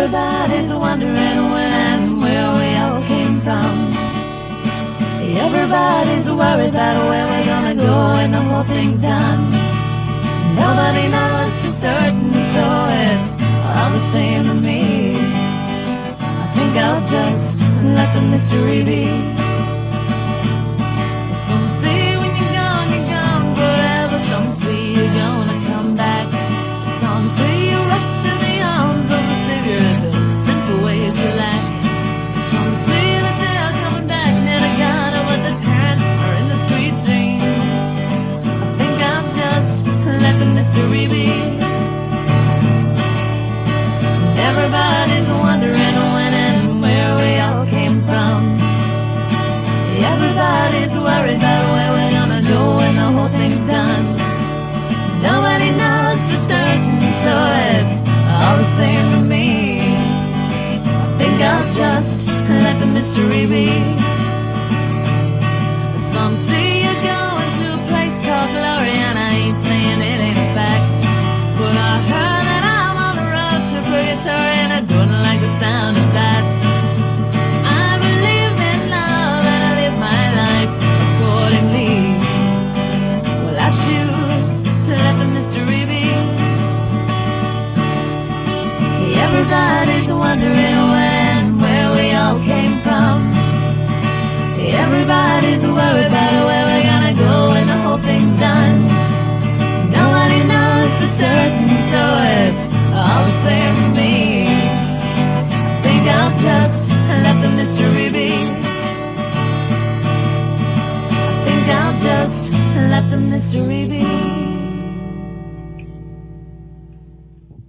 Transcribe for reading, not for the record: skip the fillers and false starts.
Everybody's wondering when and where we all came from. Everybody's worried about where we're gonna go when the whole thing's done. Nobody knows for certain, so it's all the same to me. I think I'll just let the mystery be. Some say when you're gone forever. Some say you're gonna come back. Some say you rush to the arms of the Savior. It's a simple way to lack. Some say that they're coming back, never gonna, but the parents are in the sweet dream. I think I'll just let the mystery be. Everybody's wondering when and where we all came from. Everybody's worried about where we're gonna go when the whole thing's done. Nobody knows for certain, so it's all the same to me. I think I'll just let the mystery be. Some say you're going to a place called glory, and I ain't saying it ain't a fact, but I heard that I'm on the road to purgatory, and I don't like the sound of that. I believe in love, and I live my life accordingly. Well, I choose to let the mystery be. Everybody's wondering when, where we all came from. Everybody's worried about